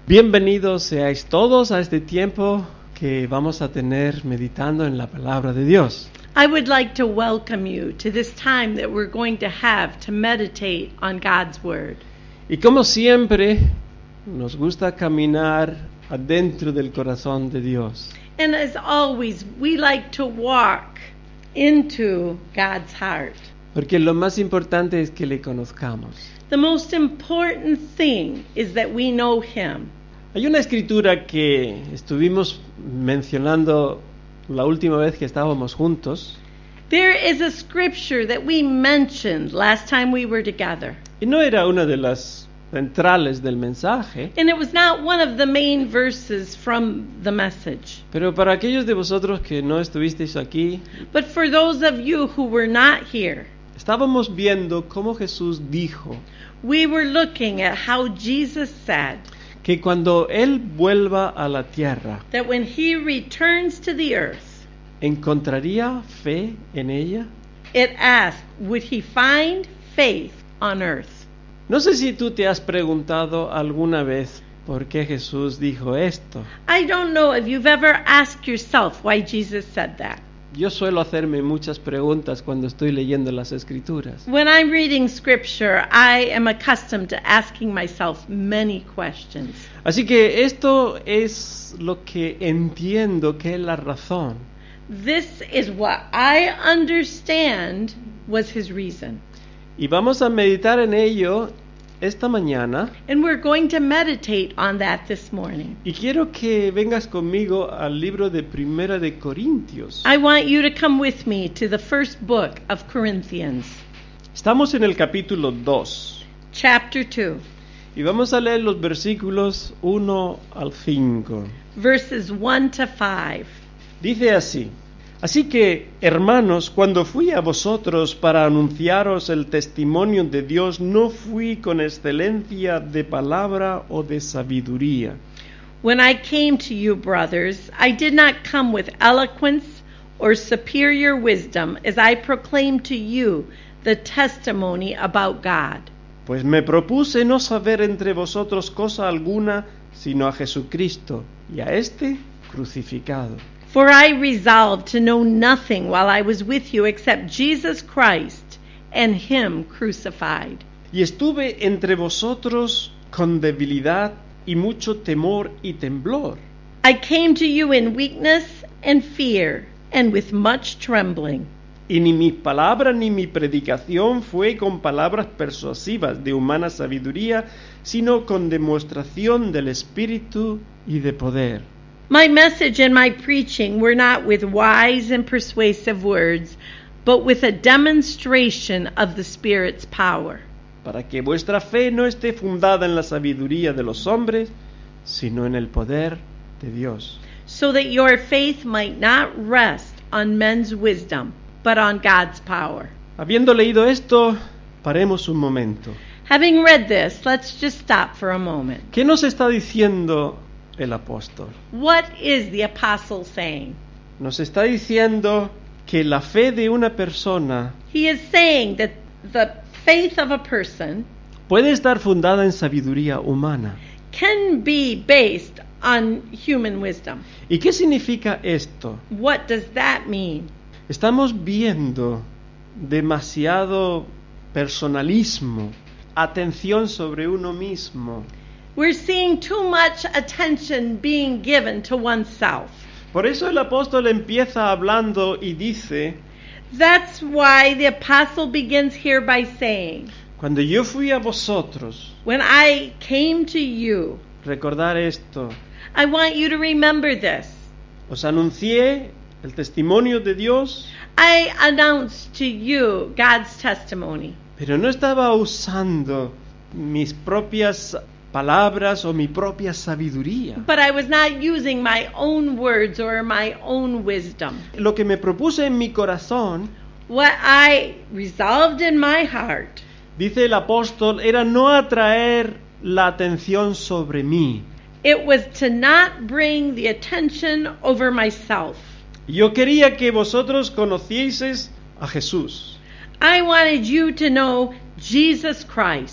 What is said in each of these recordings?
Bienvenidos seáis todos a este tiempo que vamos a tener meditando en la palabra de Dios. I would like to welcome you to this time that we're going to have to meditate on God's Word. Y como siempre, nos gusta caminar adentro del corazón de Dios. And as always, we like to walk into God's heart. Porque lo más importante es que le conozcamos. The most important thing is that we know Him. Hay una escritura que estuvimos mencionando la última vez que estábamos juntos. There is a scripture that we mentioned last time we were together. Y no era una de las centrales del mensaje. And it was not one of the main verses from the message. Pero para aquellos de vosotros que no estuvisteis aquí, But for those of you who were not here, estábamos viendo cómo Jesús dijo we were looking at how Jesus said que cuando Él vuelva a la tierra, that when He returns to the earth, ¿encontraría fe en ella? it asked, would He find faith on earth? No sé si tú te has preguntado alguna vez por qué Jesús dijo esto. I don't know if you've ever asked yourself why Jesus said that. Yo suelo hacerme muchas preguntas cuando estoy leyendo las Escrituras. When I'm reading scripture, I am accustomed to asking myself many questions. Así que esto es lo que entiendo que es la razón. This is what I understand was His reason. Y vamos a meditar en ello esta mañana. And we're going to meditate on that this morning. Y quiero que vengas conmigo al libro de Primera de Corintios. I want you to come with me to the first book of Corinthians, Estamos en el capítulo 2 chapter 2, y vamos a leer los versículos 1 al 5. verses 1 to 5. Dice así: Así que, hermanos, cuando fui a vosotros para anunciaros el testimonio de Dios, no fui con excelencia de palabra o de sabiduría. When I came to you, brothers, I did not come with eloquence or superior wisdom as I proclaimed to you the testimony about God. Pues me propuse no saber entre vosotros cosa alguna, sino a Jesucristo, y a éste crucificado. For I resolved to know nothing while I was with you except Jesus Christ and Him crucified. Y estuve entre vosotros con debilidad y mucho temor y temblor. I came to you in weakness and fear and with much trembling. Y ni mi palabra ni mi predicación fue con palabras persuasivas de humana sabiduría, sino con demostración del Espíritu y de poder. My message and my preaching were not with wise and persuasive words, but with a demonstration of the Spirit's power, Para que vuestra fe no esté fundada en la sabiduría de los hombres, sino en el poder de Dios. so that your faith might not rest on men's wisdom, but on God's power. Habiendo leído esto, paremos un momento. Having read this, let's just stop for a moment. ¿Qué nos está diciendo el apóstol? What is the apostle saying? Nos está diciendo que la fe de una persona He is saying that the faith of a person puede estar fundada en sabiduría humana. can be based on human wisdom. ¿Y qué significa esto? What does that mean? Estamos viendo demasiado personalismo, atención sobre uno mismo. We're seeing too much attention being given to oneself. Por eso el apóstol empieza hablando y dice: That's why the apostle begins here by saying, Cuando yo fui a vosotros, when I came to you, recordar esto, I want you to remember this. os anuncié el testimonio de Dios, I announced to you God's testimony, pero no estaba usando mis propias palabras o mi propia sabiduría. but I was not using my own words or my own wisdom. Lo que me propuse en mi corazón, What I resolved in my heart, dice el apóstol, era no atraer la atención sobre mí. it was to not bring the attention over myself. Yo quería que vosotros conocieseis a Jesús. I wanted you to know Jesus Christ.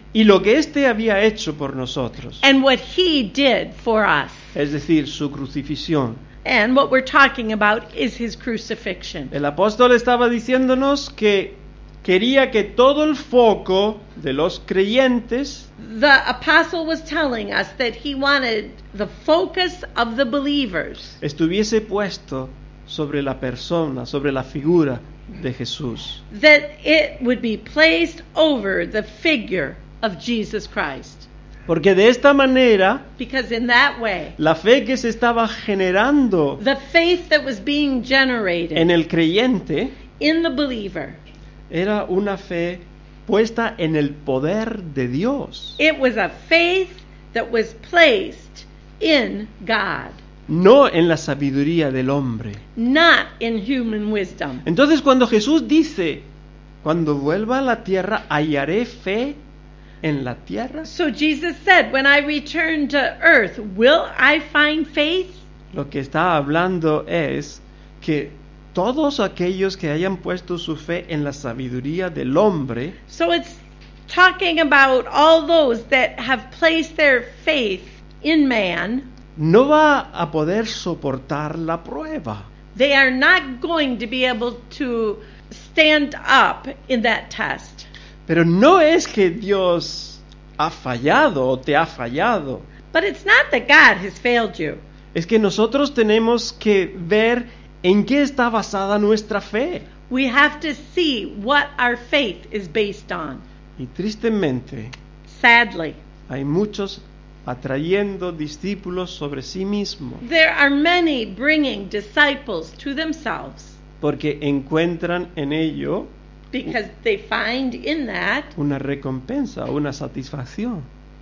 y lo que éste había hecho por nosotros, and what he did for us. es decir, su crucifixión. And what we're talking about is his crucifixion. El apóstol estaba diciéndonos que quería que todo el foco de los creyentes The apostle was telling us that he wanted the focus of the believers estuviese puesto sobre la persona, sobre la figura de Jesús. that it would be placed over the figure of Jesus Christ. Porque de esta manera, Because in that way, la fe que se estaba generando the faith that was being generated en el creyente in the believer, era una fe puesta en el poder de Dios, it was a faith that was placed in God, no en la sabiduría del hombre. not in human wisdom. Entonces cuando Jesús dice, cuando vuelva a la tierra, hallaré fe en la tierra, So Jesus said, when I return to earth, will I find faith? lo que está hablando es que todos aquellos que hayan puesto su fe en la sabiduría del hombre, So it's talking about all those that have placed their faith in man. no va a poder soportar la prueba. They are not going to be able to stand up in that test. Pero no es que Dios ha fallado o te ha fallado. But it's not that God has failed you. Es que nosotros tenemos que ver en qué está basada nuestra fe. We have to see what our faith is based on. Y tristemente Sadly, hay muchos atrayendo discípulos sobre sí mismos there are many bringing disciples to themselves porque encuentran en ello because they find in that una recompensa, una satisfacción.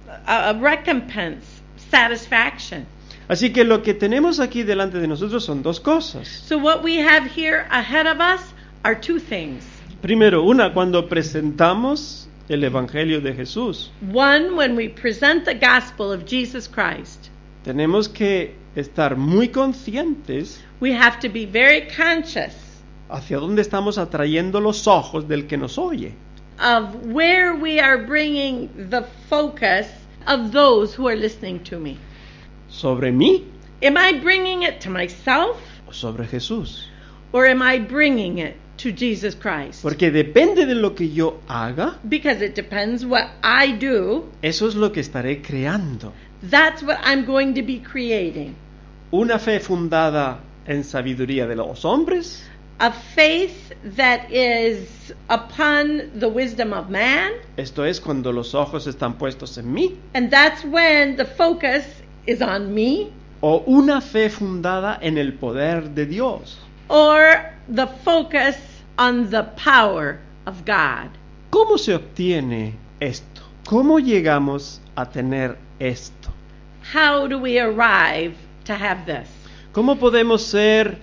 a recompense, satisfaction. Así que lo que tenemos aquí delante de nosotros son dos cosas. So what we have here ahead of us are two things. Primero, una, cuando presentamos el Evangelio de Jesús, One, when we present the gospel of Jesus Christ, tenemos que estar muy conscientes we have to be very conscious hacia dónde estamos atrayendo los ojos del que nos oye. of where we are bringing the focus of those who are listening to me. ¿Sobre mí Am I bringing it to myself o sobre Jesús? or am I bringing it to Jesus Christ? Porque depende de lo que yo haga, Because it depends what I do. eso es lo que estaré creando. That's what I'm going to be creating. Una fe fundada en sabiduría de los hombres, A faith that is upon the wisdom of man, esto es cuando los ojos están puestos en mí, and that's when the focus is on me, o una fe fundada en el poder de Dios. or the focus on the power of God. ¿Cómo se obtiene esto? ¿Cómo llegamos a tener esto? How do we arrive to have this? ¿Cómo podemos ser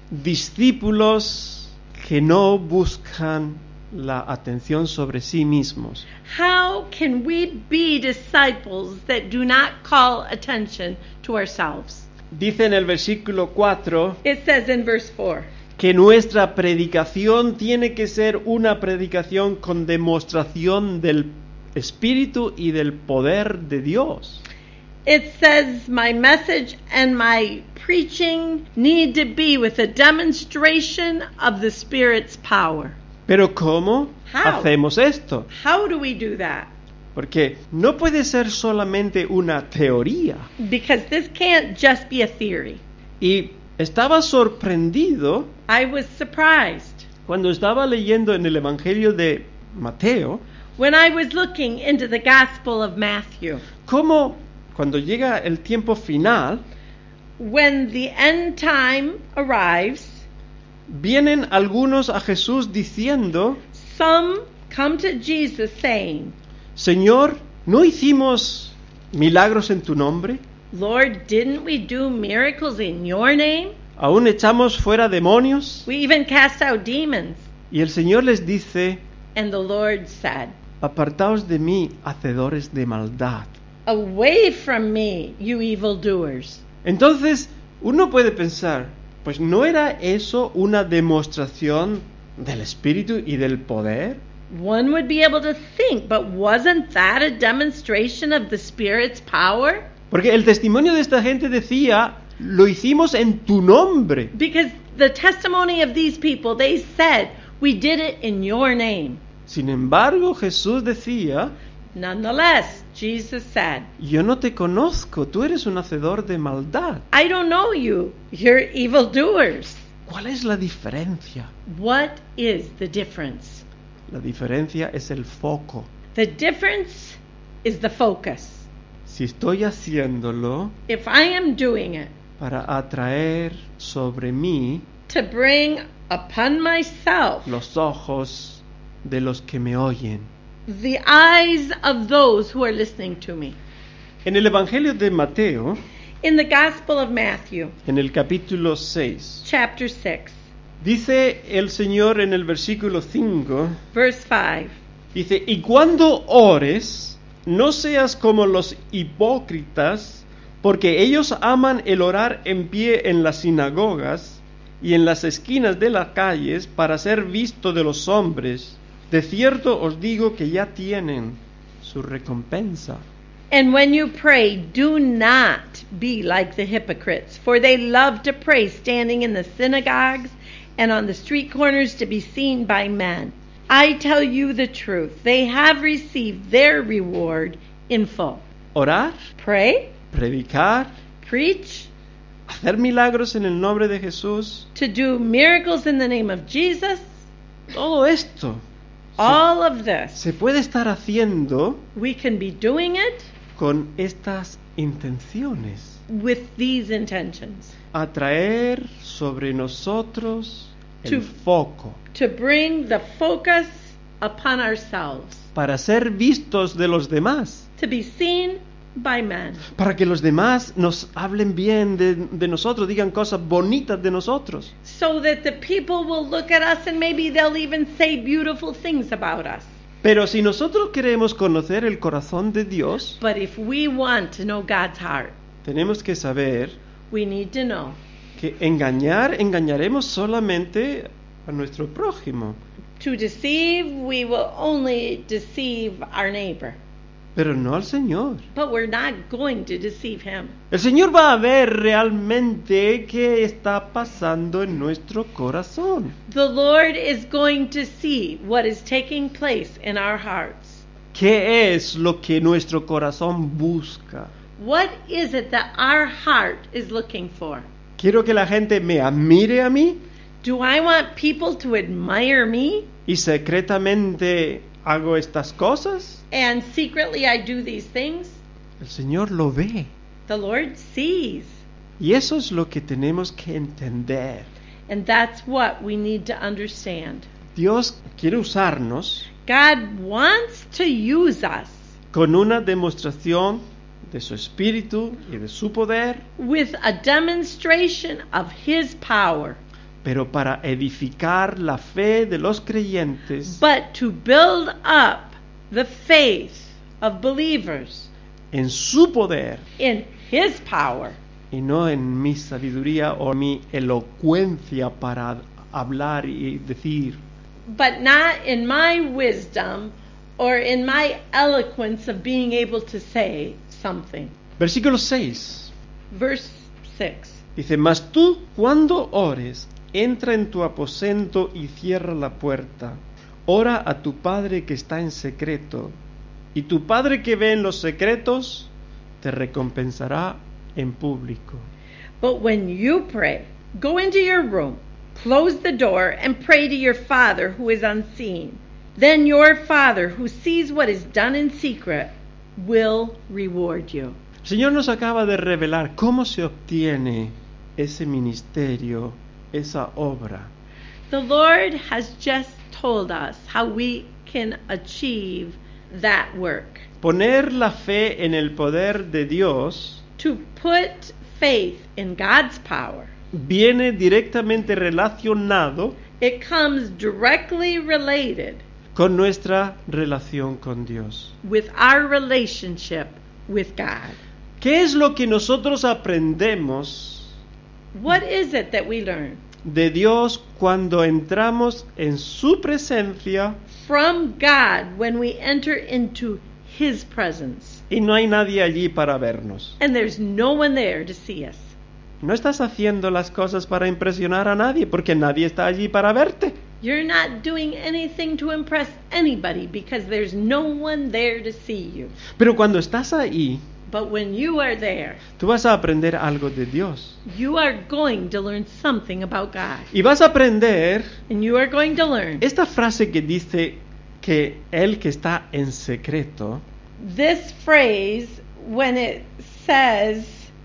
discípulos que no buscan la atención sobre sí mismos? How can we be disciples that do not call attention to ourselves? Dice en el versículo 4 It says in verse 4, que nuestra predicación tiene que ser una predicación con demostración del Espíritu y del poder de Dios. it says, my message and my preaching need to be with a demonstration of the Spirit's power. Pero ¿cómo How? hacemos esto? How do we do that? Porque no puede ser solamente una teoría. Because this can't just be a theory. Y estaba sorprendido I was surprised cuando estaba leyendo en el Evangelio de Mateo, when I was looking into the Gospel of Matthew. cómo cuando llega el tiempo final, When the end time arrives, vienen algunos a Jesús diciendo, some come to Jesus saying, Señor, ¿no hicimos milagros en tu nombre? Lord, didn't we do miracles in your name? ¿Aún echamos fuera demonios? We even cast out demons. Y el Señor les dice, And the Lord said, apartaos de mí, hacedores de maldad. away from me, you evildoers. Entonces, uno puede pensar, pues ¿no era eso una demostración del Espíritu y del poder? One would be able to think, but wasn't that a demonstration of the Spirit's power? Porque el testimonio de esta gente decía, lo hicimos en tu nombre. Because the testimony of these people, they said, we did it in your name. Sin embargo, Jesús decía, Nonetheless, Jesus said, yo no te conozco, tú eres un hacedor de maldad. I don't know you. You're evildoers. ¿Cuál es la diferencia? What is the difference? La diferencia es el foco. The difference is the focus. Si estoy haciéndolo If I am doing it para atraer sobre mí to bring upon myself los ojos de los que me oyen. the eyes of those who are listening to me. En el Evangelio de Mateo, In the Gospel of Matthew, en el capítulo 6, chapter 6, dice el Señor en el versículo 5, verse 5, dice, y cuando ores, no seas como los hipócritas, porque ellos aman el orar en pie en las sinagogas y en las esquinas de las calles para ser visto de los hombres. De cierto os digo que ya tienen su recompensa. And when you pray, do not be like the hypocrites, for they love to pray standing in the synagogues and on the street corners to be seen by men. I tell you the truth, they have received their reward in full. Orar, Pray, predicar, preach, hacer milagros en el nombre de Jesús, to do miracles in the name of Jesus, todo esto all of this, se puede estar haciendo we can be doing it con estas intenciones. with these intentions. Atraer sobre nosotros el To- foco To bring the focus upon ourselves, para ser vistos de los demás, to be seen by men, para que los demás nos hablen bien de nosotros, digan cosas bonitas de nosotros. so that the people will look at us and maybe they'll even say beautiful things about us. Pero si nosotros queremos conocer el corazón de Dios, But if we want to know God's heart, tenemos que saber we need to know que engañaremos solamente a nuestro prójimo, to deceive, we will only deceive our neighbor. pero no al Señor. But we're not going to deceive him. El Señor va a ver realmente qué está pasando en nuestro corazón. The Lord is going to see what is taking place in our hearts. ¿Qué es lo que nuestro corazón busca? What is it that our heart is looking for? ¿Quiero que la gente me admire a mí Do I want people to admire me? y secretamente hago estas cosas? And secretly I do these things? El Señor lo ve. The Lord sees. Y eso es lo que tenemos que entender. And that's what we need to understand. Dios quiere usarnos God wants to use us con una demostración de su espíritu y de su poder, with a demonstration of His power, pero para edificar la fe de los creyentes but to build up the faith of believers en su poder in His power, y no en mi sabiduría o mi elocuencia para hablar y decir. but not in my wisdom or in my eloquence of being able to say something. Versículo 6 Verse 6. dice, mas tú cuando ores, entra en tu aposento y cierra la puerta. Ora a tu Padre que está en secreto, y tu Padre que ve en los secretos te recompensará en público. But when you pray, go into your room, close the door, and pray to your Father who is unseen. Then your Father who sees what is done in secret will reward you. El Señor nos acaba de revelar cómo se obtiene ese ministerio, esa obra. The Lord has just told us how we can achieve that work. Poner la fe en el poder de Dios To put faith in God's power, viene directamente relacionado it comes directly related con nuestra relación con Dios. with our relationship with God. ¿Qué es lo que nosotros aprendemos What is it that we learn de Dios cuando entramos en su presencia from God when we enter into His presence. y no hay nadie allí para vernos. And there's no one there to see us. No estás haciendo las cosas para impresionar a nadie porque nadie está allí para verte. You're not doing anything to impress anybody because there's no one there to see you. Pero cuando estás ahí, But when you are there, tú vas a aprender algo de Dios. you are going to learn something about God. Y vas a aprender And you are going to learn esta frase que dice que el que está en secreto, this phrase when it says,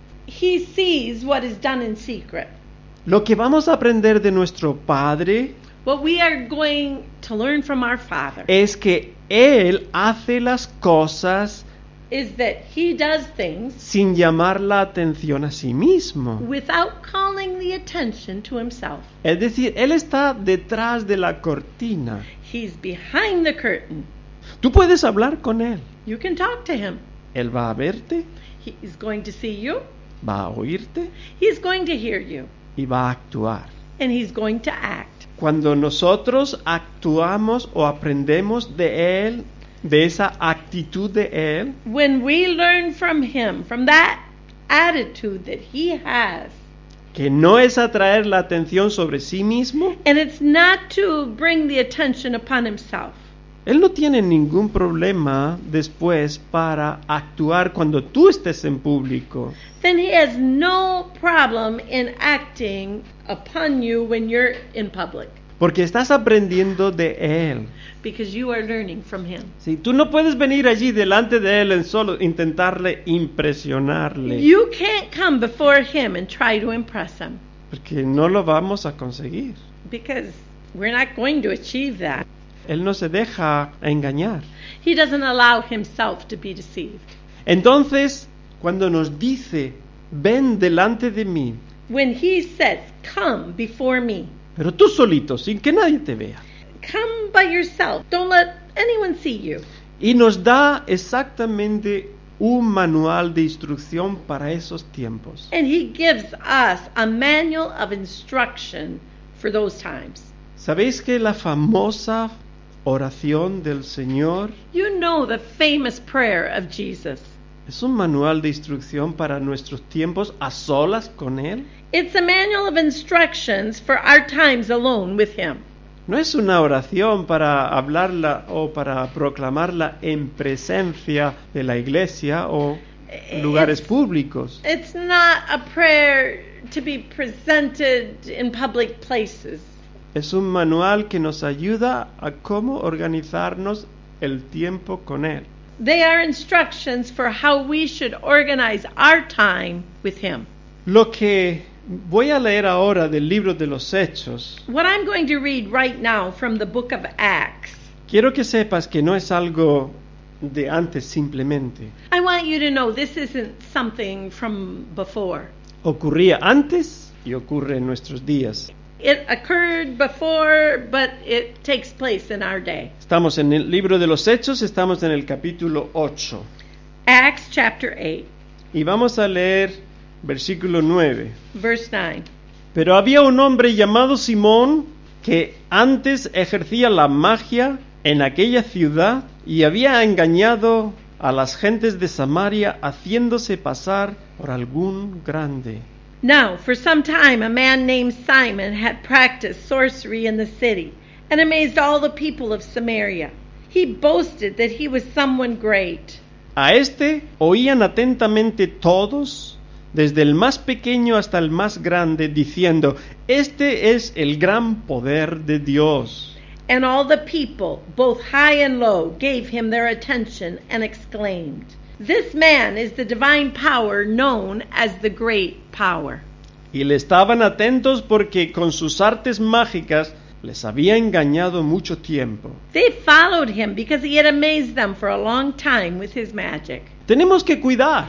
He sees what is done in secret. lo que vamos a aprender de nuestro Padre What we are going to learn from our Father es que Él hace las cosas is that He does things sin llamar la atención a sí mismo. without calling the attention to Himself. Es decir, Él está detrás de la cortina. He's behind the curtain. Tú puedes hablar con Él. You can talk to Him. Él va a verte, He's going to see you. va a oírte He's going to hear you. y va a actuar. And He's going to act. Cuando nosotros actuamos o aprendemos de Él, de esa actitud de Él, When we learn from Him, from that attitude that He has, que no es atraer la atención sobre sí mismo, and it's not to bring the attention upon Himself. Él no tiene ningún problema después para actuar cuando tú estés en público. Then He has no problem in acting upon you when you're in public, Porque estás aprendiendo de Él. because you are learning from Him. Sí, tú no puedes venir allí delante de Él en solo intentarle impresionarle. You can't come before Him and try to impress Him, Porque no lo vamos a conseguir. because we're not going to achieve that. Él no se deja engañar. He doesn't allow Himself to be deceived. Entonces, cuando nos dice, ven delante de mí, When He says, come before me, pero tú solito, sin que nadie te vea. come by yourself. Don't let anyone see you. Y nos da exactamente un manual de instrucción para esos tiempos. And He gives us a manual of instruction for those times. ¿Sabéis que la famosa oración del Señor You know the famous prayer of Jesus. es un manual de instrucción para nuestros tiempos a solas con Él? It's a manual of instructions for our times alone with Him. No es una oración para hablarla o para proclamarla en presencia de la iglesia o lugares públicos. It's not a prayer to be presented in public places. Es un manual que nos ayuda a cómo organizarnos el tiempo con Él. They are instructions for how we should organize our time with Him. Lo que voy a leer ahora del libro de los Hechos, What I'm going to read right now from the book of Acts, quiero que sepas que no es algo de antes simplemente. I want you to know this isn't something from before. Ocurría antes y ocurre en nuestros días. It occurred before, but it takes place in our day. Estamos en el libro de los Hechos, estamos en el capítulo 8 Acts chapter 8, y vamos a leer versículo 9. verse 9. Pero había un hombre llamado Simón que antes ejercía la magia en aquella ciudad y había engañado a las gentes de Samaria haciéndose pasar por algún grande. Now, for some time, a man named Simon had practiced sorcery in the city and amazed all the people of Samaria. He boasted that he was someone great. A este oían atentamente todos, desde el más pequeño hasta el más grande, diciendo, este es el gran poder de Dios. And all the people, both high and low, gave him their attention and exclaimed, This man is the divine power known as the great power. Y le estaban atentos porque con sus artes mágicas les había engañado mucho tiempo. They followed him because he had amazed them for a long time with his magic. Tenemos que cuidar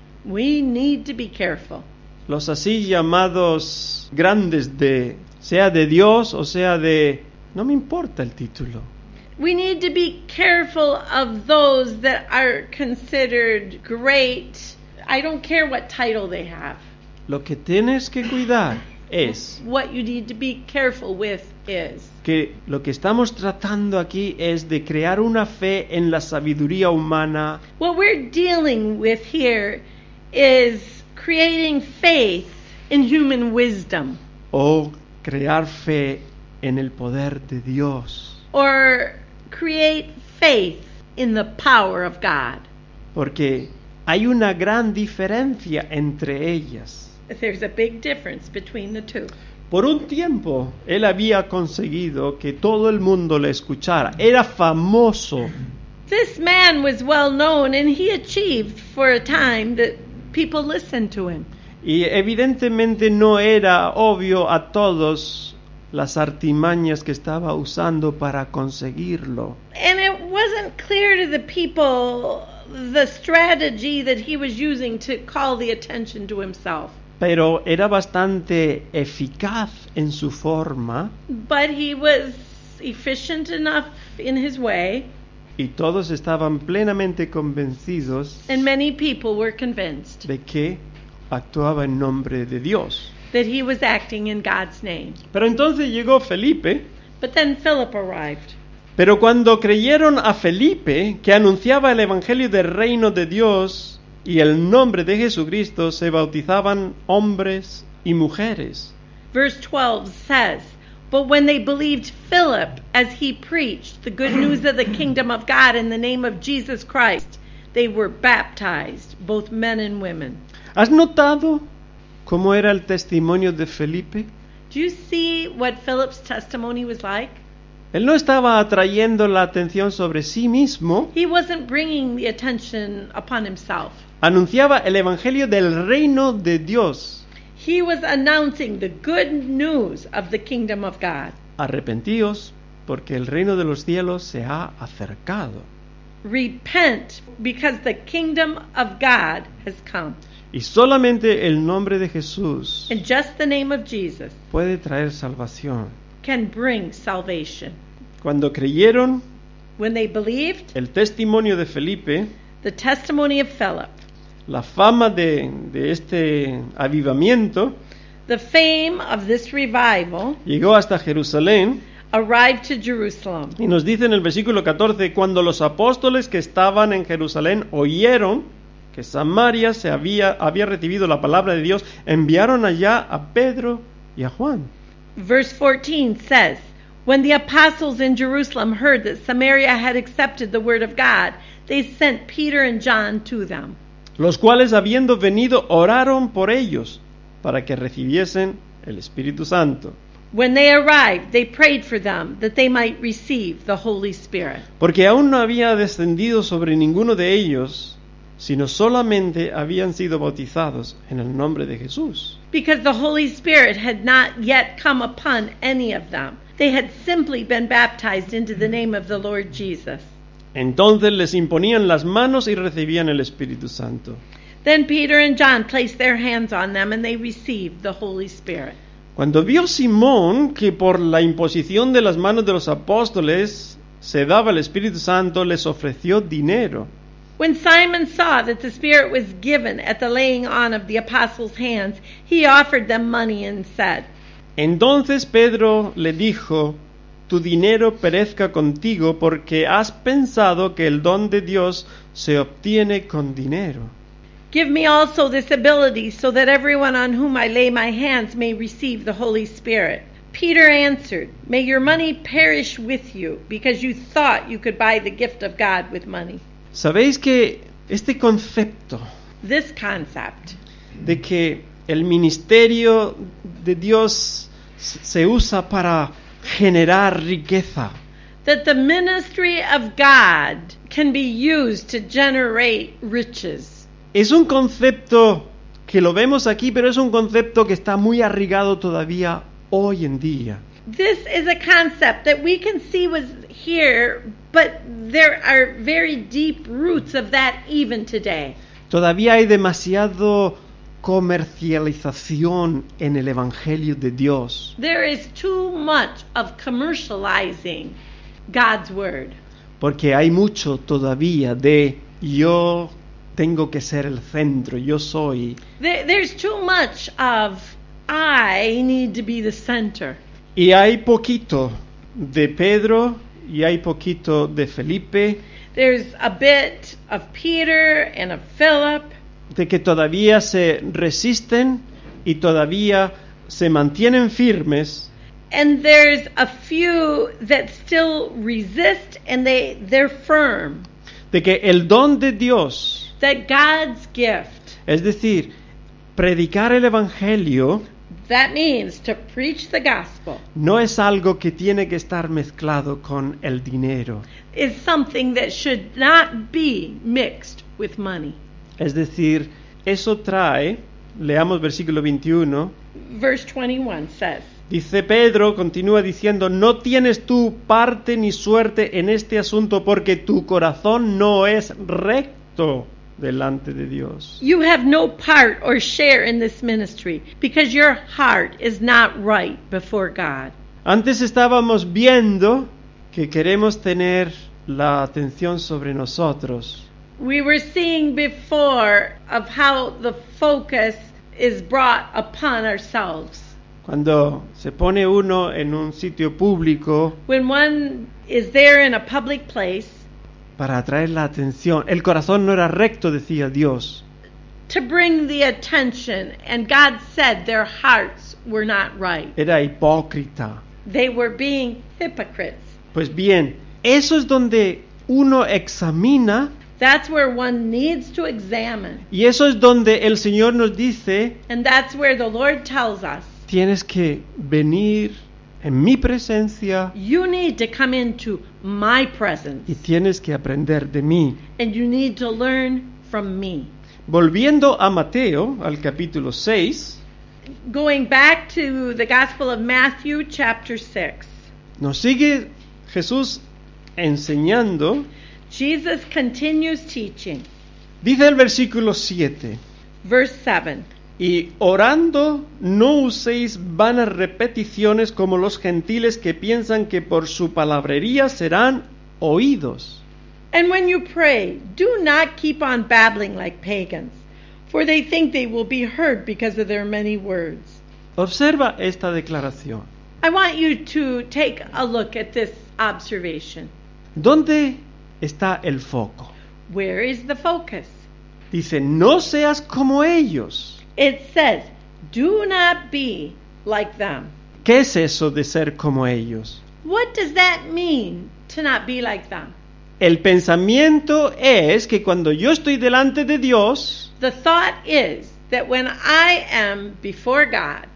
We need to be careful. los así llamados grandes de, sea de Dios o sea de, no me importa el título. We need to be careful of those that are considered great. I don't care what title they have. Lo que tienes que cuidar es what you need to be careful with is que lo que estamos tratando aquí es de crear una fe en la sabiduría humana what we're dealing with here is creating faith in human wisdom o crear fe en el poder de Dios. or create faith in the power of God. Porque hay una gran diferencia entre ellas. There's a big difference between the two. Por un tiempo, él había conseguido que todo el mundo le escuchara. Era famoso. This man was well known, and he achieved for a time that people listened to him. Y evidentemente no era obvio a todos las artimañas que estaba usando para conseguirlo. And it wasn't clear to the people the strategy that he was using to call the attention to himself. Pero era bastante eficaz en su forma But he was efficient enough in his way, y todos estaban plenamente convencidos and many people were convinced de que actuaba en nombre de Dios. that he was acting in God's name. Pero entonces llegó Felipe, But then Philip arrived. pero cuando creyeron a Felipe, que anunciaba el Evangelio del reino de Dios y el nombre de Jesucristo, se bautizaban hombres y mujeres. Verse 12 says, "But when they believed Philip as he preached the good news of the kingdom of God in the name of Jesus Christ, they were baptized, both men and women." ¿Has notado cómo era el testimonio de Felipe? Do you see what Philip's testimony was like? Él no estaba atrayendo la atención sobre sí mismo, He wasn't bringing the attention upon himself. anunciaba el Evangelio del reino de Dios. He was announcing the good news of the kingdom of God. Arrepentíos, porque el reino de los cielos se ha acercado. Repent, because the kingdom of God has come. Y solamente el nombre de Jesús And just the name of Jesus puede traer salvación. can bring salvation. Cuando creyeron When they believed, el testimonio de Felipe, the testimony of Philip, la fama de este avivamiento the fame of this revival, llegó hasta Jerusalén. arrived to Jerusalem. Y nos dice en el versículo 14, cuando los apóstoles que estaban en Jerusalén oyeron que Samaria había recibido la palabra de Dios, enviaron allá a Pedro y a Juan. Verse 14 says, "When the apostles in Jerusalem heard that Samaria had accepted the word of God, they sent Peter and John to them. Los cuales habiendo venido oraron por ellos para que recibiesen el Espíritu Santo. When they arrived, they prayed for them that they might receive the Holy Spirit." Porque aún no había descendido sobre ninguno de ellos, sino solamente habían sido bautizados en el nombre de Jesús. Because the Holy Spirit had not yet come upon any of them. They had simply been baptized into the name of the Lord Jesus. Entonces les imponían las manos y recibían el Espíritu Santo. Then Peter and John placed their hands on them and they received the Holy Spirit. Cuando vio Simón que por la imposición de las manos de los apóstoles se daba el Espíritu Santo, les ofreció dinero. When Simon saw that the Spirit was given at the laying on of the apostles' hands, he offered them money and said, Entonces Pedro le dijo, tu dinero perezca contigo porque has pensado que el don de Dios se obtiene con dinero. "Give me also this ability so that everyone on whom I lay my hands may receive the Holy Spirit." Peter answered, "May your money perish with you, because you thought you could buy the gift of God with money." ¿Sabéis que este concepto This concept de que el ministerio de Dios se usa para generar riqueza, that the ministry of God can be used to generate riches, es un concepto que lo vemos aquí, pero es un concepto que está muy arraigado todavía hoy en día. this is a concept that we can see was here, but there are very deep roots of that even today. Todavía hay demasiado comercialización en el Evangelio de Dios. There is too much of commercializing God's word. Porque hay mucho todavía de yo tengo que ser el centro, yo soy. There's too much of I need to be the center. Y hay poquito de Pedro y hay poquito de Felipe, There's a bit of Peter and of Philip, de que todavía se resisten y todavía se mantienen firmes, and there's a few that still resist, and they're firm. de que el don de Dios, That God's gift, es decir, predicar el Evangelio, that means to preach the gospel, no es algo que tiene que estar mezclado con el dinero. is something that should not be mixed with money. Es decir, eso trae, leamos versículo 21, Verse 21 says, dice Pedro, continúa diciendo, no tienes tú parte ni suerte en este asunto porque tu corazón no es recto delante de Dios. you have no part or share in this ministry because your heart is not right before God. Antes estábamos viendo que queremos tener la atención sobre nosotros. We were seeing before of how the focus is brought upon ourselves. Cuando se pone uno en un sitio público When one is there in a public place para atraer la atención, el corazón no era recto, decía Dios. to bring the attention, and God said their hearts were not right. Era hipócrita. They were being hypocrites. Pues bien, eso es donde uno examina That's where one needs to examine. y eso es donde el Señor nos dice, And that's where the Lord tells us, tienes que venir en mi presencia you need to come into my presence, y tienes que aprender de mí. and you need to learn from me. Volviendo a Mateo, al capítulo 6, Going back to the Gospel of Matthew, chapter 6. nos sigue Jesús enseñando. Jesus continues teaching. Dice el versículo 7, Verse 7. y orando no uséis vanas repeticiones como los gentiles que piensan que por su palabrería serán oídos. And when you pray, do not keep on babbling like pagans, for they think they will be heard because of their many words. Observa esta declaración. I want you to take a look at this observation. ¿Dónde está el foco? Where is the focus? Dice, no seas como ellos. It says, do not be like them. ¿Qué es eso de ser como ellos? What does that mean, to not be like them? El pensamiento es que cuando yo estoy delante de Dios, The thought is that when I am before God,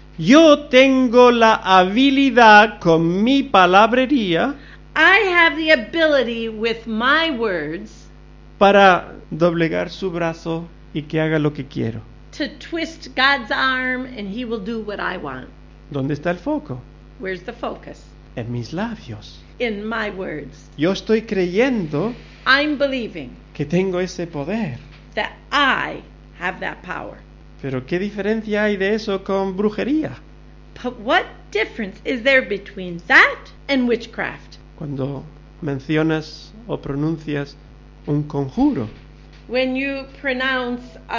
yo tengo la habilidad con mi palabrería I have the ability with my words para doblegar su brazo y que haga lo que quiero. to twist God's arm and he will do what I want. ¿Dónde está el foco? Where's the focus? En mis labios. In my words. Yo estoy creyendo I'm believing que tengo ese poder. that I have that power. Pero ¿qué diferencia hay de eso con brujería? But what difference is there between that and witchcraft? Cuando mencionas o pronuncias un conjuro. When you pronounce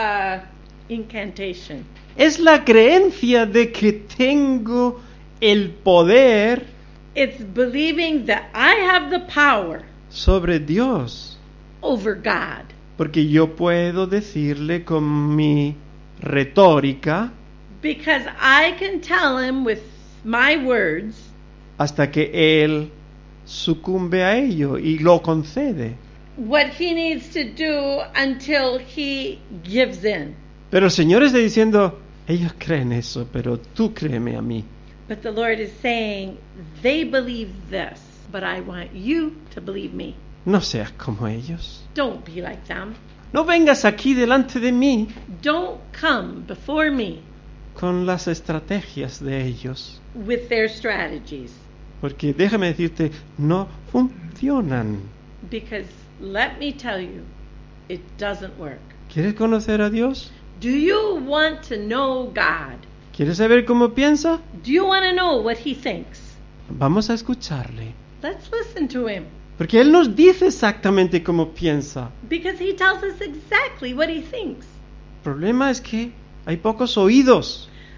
incantation, Es la creencia de que tengo el poder it's believing that I have the power sobre Dios. over God. Porque yo puedo decirle con mi retórica Because I can tell him with my words hasta que Él sucumbe a ello y lo concede. what he needs to do until he gives in. Pero el Señor está diciendo, ellos creen eso, pero tú créeme a mí. But the Lord is saying, they believe this, but I want you to believe me. No seas como ellos. Don't be like them. No vengas aquí delante de mí Don't come before me con las estrategias de ellos. with their strategies. Porque déjame decirte, no funcionan. Because let me tell you, it doesn't work. ¿Quieres conocer a Dios? Do you want to know God? ¿Quieres saber cómo piensa? Do you want to know what he thinks? Vamos a escucharle. Let's listen to him. Porque Él nos dice exactamente cómo piensa. Because he tells us exactly what he thinks. El problema es que hay pocos oídos.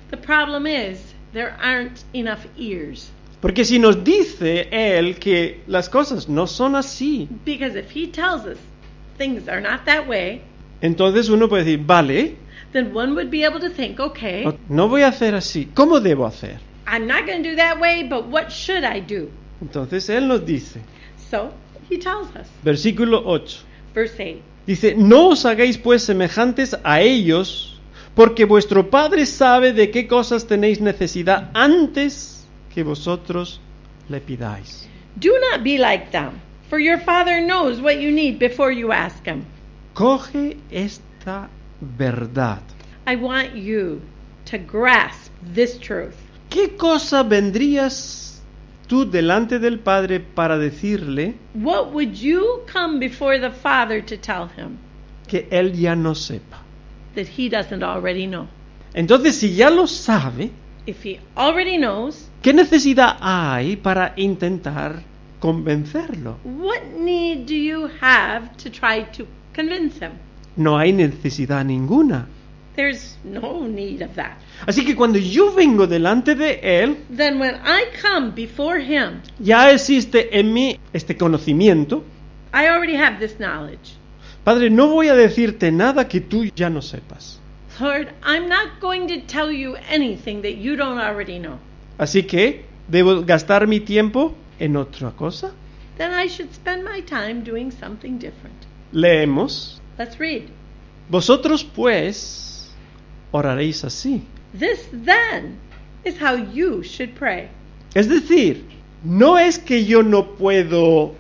The problem is there aren't enough ears. Porque si nos dice Él que las cosas no son así, Because if he tells us things are not that way, entonces uno puede decir, vale, then one would be able to think, okay, no voy a hacer así. ¿Cómo debo hacer? I'm not going to do that way, but what should I do? Entonces Él nos dice, So he tells us. versículo 8, Verse 8. dice, no os hagáis pues semejantes a ellos, porque vuestro Padre sabe de qué cosas tenéis necesidad antes que vosotros le pidáis. Do not be like them, for your Father knows what you need before you ask him. Coge esta verdad. I want you to grasp this truth. ¿Qué cosa vendrías tú delante del Padre para decirle What would you come before the Father to tell him que Él ya no sepa? that he doesn't already know? Entonces, si ya lo sabe, If he already knows, ¿qué necesidad hay para intentar convencerlo? what need do you have to try to convince him? No hay necesidad ninguna. There's no need of that. Así que cuando yo vengo delante de Él, Then when I come before him, ya existe en mí este conocimiento. I already have this knowledge. Padre, no voy a decirte nada que tú ya no sepas. Lord, I'm not going to tell you anything that you don't already know. Así que, ¿debo gastar mi tiempo en otra cosa? Then I should spend my time doing something different. Leemos. Let's read. Vosotros pues oraréis así. This then is how you should pray. Es decir, no es que yo no puedo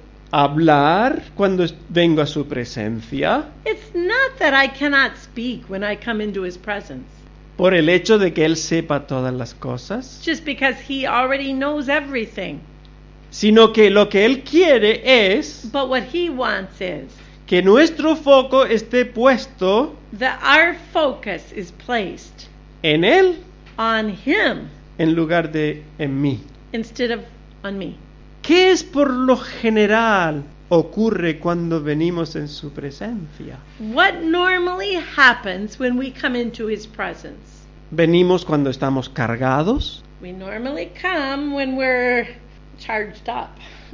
hablar cuando vengo a su presencia It's not that I cannot speak when I come into his presence, por el hecho de que Él sepa todas las cosas, just because he already knows everything. sino que lo que Él quiere es But what he wants is que nuestro foco esté puesto that our focus is placed en Él on him en lugar de en mí. instead of on me. ¿Qué es por lo general ocurre cuando venimos en su presencia? What normally happens when we come into his presence? Venimos cuando estamos cargados We normally come when we're charged up.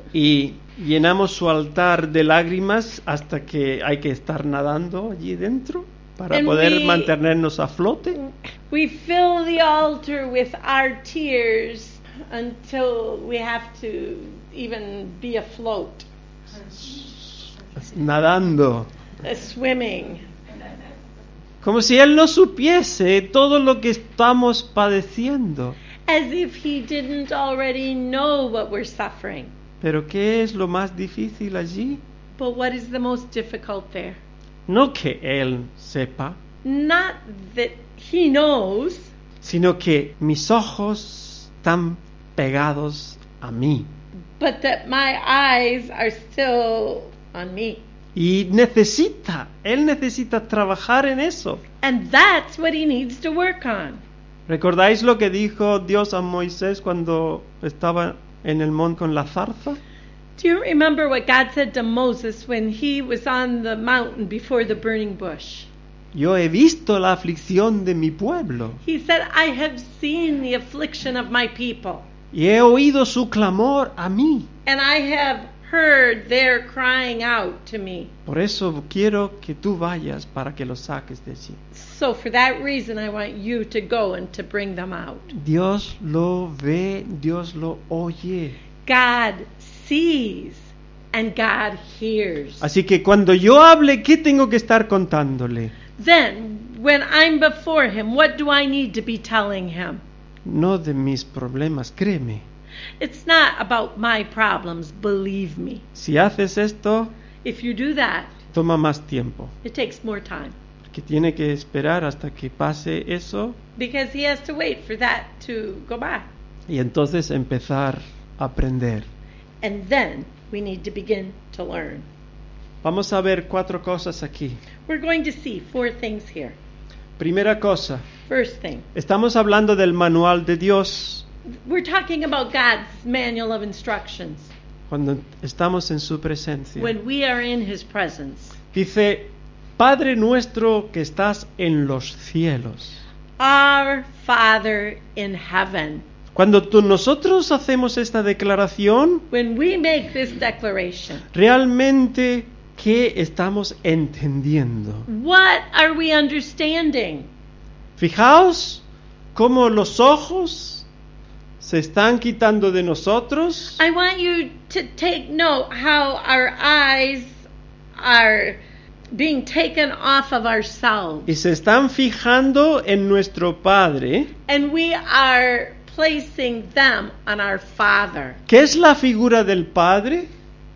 y llenamos su altar de lágrimas hasta que hay que estar nadando allí dentro para And poder we- mantenernos a flote. We fill the altar with our tears until we have to even be afloat, Nadando. swimming. Como si Él no supiese todo lo que estamos padeciendo. As if he didn't already know what we're suffering. Pero ¿qué es lo más difícil allí? But what is the most difficult there? No que Él sepa, Not that he knows, sino que mis ojos están pegados a mí. but that my eyes are still on me. Y Él necesita trabajar en eso. And that's what he needs to work on. ¿Recordáis lo que dijo Dios a Moisés cuando estaba en el monte con la zarza? Do you remember what God said to Moses when he was on the mountain before the burning bush? Yo he visto la aflicción de mi pueblo He said, I have seen the affliction of my people, y he oído su clamor a mí. and I have heard their crying out to me. Por eso quiero que tú vayas para que los saques de allí. So for that reason, I want you to go and to bring them out. Dios lo ve, Dios lo oye. God sees and God hears. Así que cuando yo hable, ¿qué tengo que estar contándole? Then, when I'm before him, what do I need to be telling him? No de mis problemas, créeme. It's not about my problems, believe me. Si haces esto, If you do that, toma más tiempo. it takes more time Que tiene que esperar hasta que pase eso because he has to wait for that to go by. y entonces empezar a aprender. And then we need to begin to learn. Vamos a ver 4 cosas aquí. We're going to see 4 things here. Primera cosa, First thing, estamos hablando del manual de Dios we're talking about God's manual of instructions cuando estamos en su presencia. when we are in his presence. Dice, Padre nuestro que estás en los cielos. Our Father in heaven. Cuando nosotros hacemos esta declaración, When we make this declaration, realmente, ¿qué estamos entendiendo? what are we understanding? Fijaos cómo los ojos se están quitando de nosotros. I want you to take note how our eyes are being taken off of ourselves. Y se están fijando en nuestro Padre. And we are placing them on our Father. ¿Qué es la figura del Padre?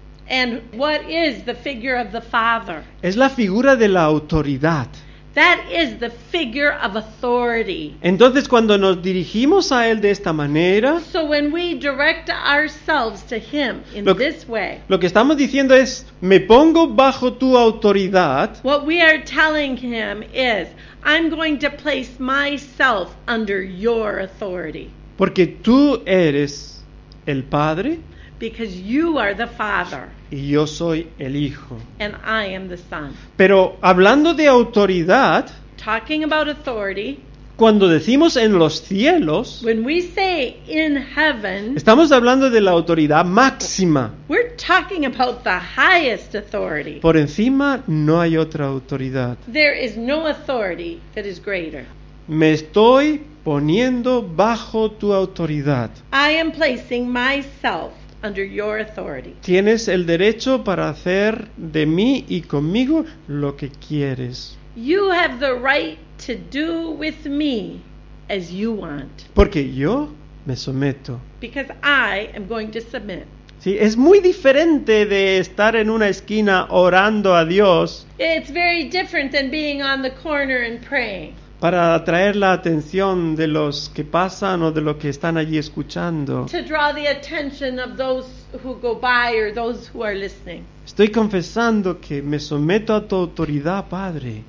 And what is the figure of the Father? Es la figura de la autoridad. That is the figure of authority. Entonces, cuando nos dirigimos a Él de esta manera, So when we direct ourselves to Him in Lo- this way, lo que estamos diciendo es, me pongo bajo tu autoridad what we are telling Him is, I'm going to place myself under your authority porque tú eres el Padre because you are the Father y yo soy el Hijo. and I am the Son. Pero hablando de autoridad, Talking about authority, cuando decimos en los cielos, when we say in heaven, estamos hablando de la autoridad máxima. we're talking about the highest authority. Por encima no hay otra autoridad. There is no authority that is greater. Me estoy poniendo bajo tu autoridad. I am placing myself under your authority. Tienes el derecho para hacer de mí y conmigo lo que quieres. You have the right to do with me as you want, Porque yo me someto. because I am going to submit. Sí, es muy diferente de estar en una esquina orando a Dios It's very different than being on the corner and praying para atraer la atención de los que pasan o de los que están allí escuchando. to draw the attention of those who go by or those who are listening. Estoy confesando que me someto a tu autoridad, Padre.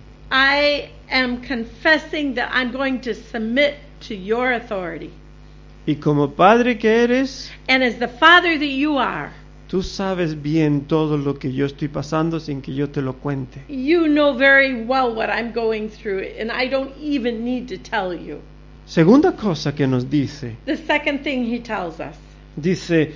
I am confessing that I'm going to submit to your authority. Y como Padre que eres, And as the Father that you are, tú sabes bien todo lo que yo estoy pasando sin que yo te lo cuente. you know very well what I'm going through, and I don't even need to tell you. Segunda cosa que nos dice, The second thing he tells us, dice,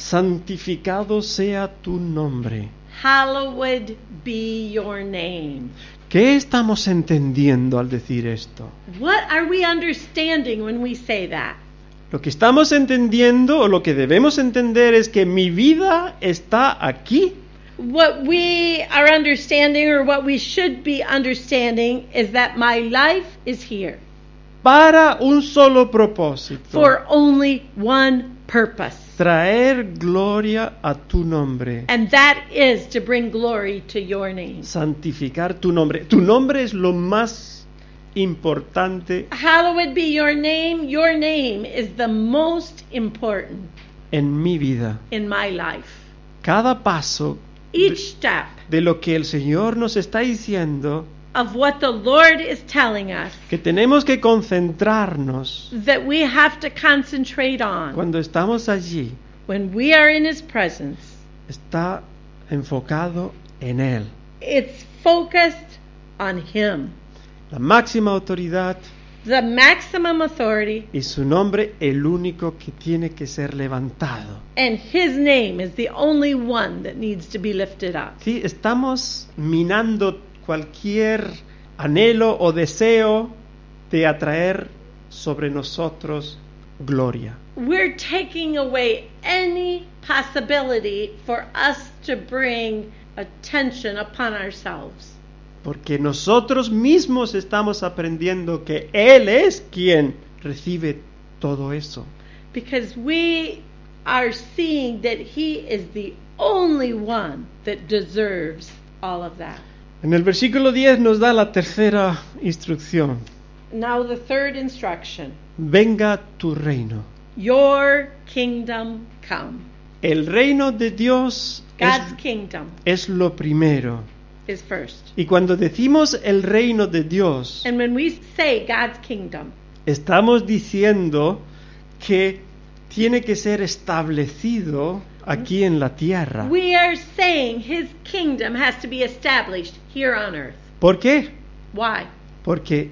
santificado sea tu nombre. hallowed be your name. ¿Qué estamos entendiendo al decir esto? What are we understanding when we say that? Lo que estamos entendiendo o lo que debemos entender es que mi vida está aquí What we are understanding, or what we should be understanding, is that my life is here para un solo propósito. for only one purpose. Traer gloria a tu nombre. And that is to bring glory to your name. Santificar tu nombre. Tu nombre es lo más importante Hallowed be your name. Your name is the most important en mi vida. in my life. Cada paso Each step de lo que el Señor nos está diciendo, of what the Lord is telling us que tenemos que concentrarnos that we have to concentrate on cuando estamos allí, when we are in His presence, está enfocado en Él. it's focused on Him. La máxima autoridad The maximum authority, y su nombre el único que tiene que ser levantado. and His name is the only one that needs to be lifted up. Sí, estamos minando cualquier anhelo o deseo de atraer sobre nosotros gloria. We're taking away any possibility for us to bring attention upon ourselves. Porque nosotros mismos estamos aprendiendo que Él es quien recibe todo eso. Because we are seeing that He is the only one that deserves all of that. En el versículo 10 nos da la tercera instrucción. Now the third instruction. Venga tu reino. Your kingdom come. El reino de Dios God's kingdom es lo primero. is first. Y cuando decimos el reino de Dios, And when we say God's kingdom, estamos diciendo que tiene que ser establecido aquí en la tierra. we are saying His kingdom has to be established here on earth. ¿Por qué? Why? Porque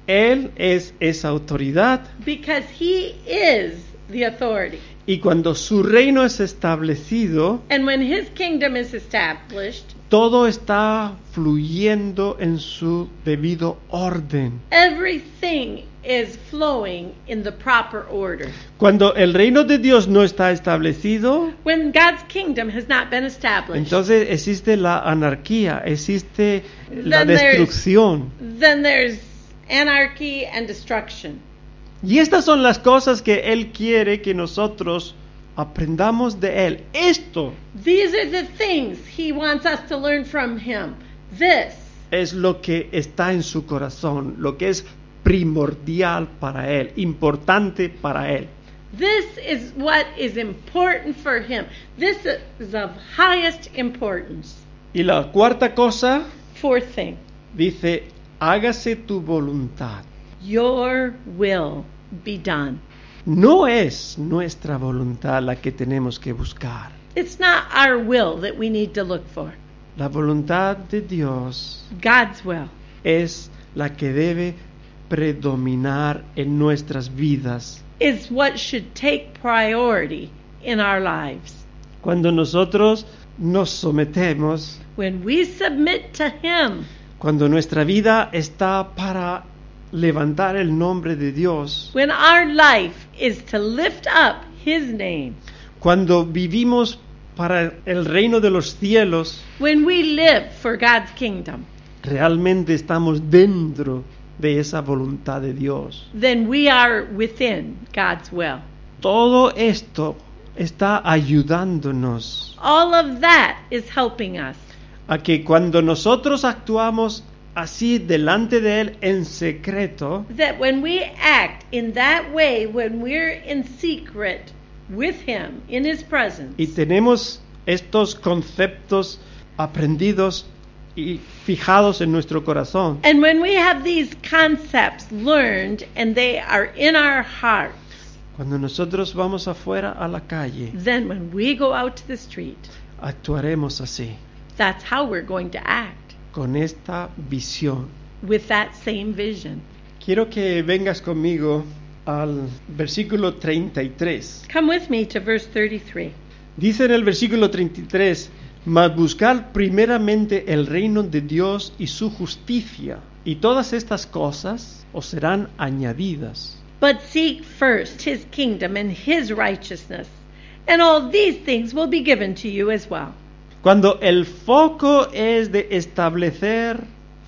Él es esa autoridad. because he is the authority. Y cuando su reino es establecido, And when his kingdom is established, todo está fluyendo en su debido orden. everything is flowing in the proper order. Cuando el reino de Dios no está establecido, When God's kingdom has not been established, entonces existe la anarquía, existe la Then there's- destrucción. then there's anarchy and destruction. Y estas son las cosas que Él quiere que nosotros aprendamos de Él. Esto These are the things he wants us to learn from him. This es lo que está en su corazón, lo que es primordial para Él, importante para Él. This is what is important for him. This is of highest importance. Y la cuarta cosa Fourth thing, dice, hágase tu voluntad. your will be done. No es nuestra voluntad la que tenemos que buscar. It's not our will that we need to look for. La voluntad de Dios God's will es la que debe predominar en nuestras vidas. is what should take priority in our lives. Cuando nosotros nos sometemos, When we submit to him, cuando nuestra vida está para levantar el nombre de Dios, when our life is to lift up his name, cuando vivimos para el reino de los cielos, when we live for God's kingdom, realmente estamos dentro de esa voluntad de Dios. then we are within God's will. Todo esto está ayudándonos All of that is helping us a que cuando nosotros actuamos así delante de Él en secreto, that when we act in that way, when we're in secret with him in his presence, y tenemos estos conceptos aprendidos y fijados en nuestro corazón, and when we have these concepts learned and they are in our hearts, cuando nosotros vamos afuera a la calle, then when we go out to the street, actuaremos así, that's how we're going to act, con esta visión. with that same vision. Quiero que vengas conmigo al versículo 33. Come with me to verse 33. Dice en el versículo 33, mas buscar primeramente el reino de Dios y su justicia, y todas estas cosas os serán añadidas. But seek first his kingdom and his righteousness, and all these things will be given to you as well. Cuando el foco es de establecer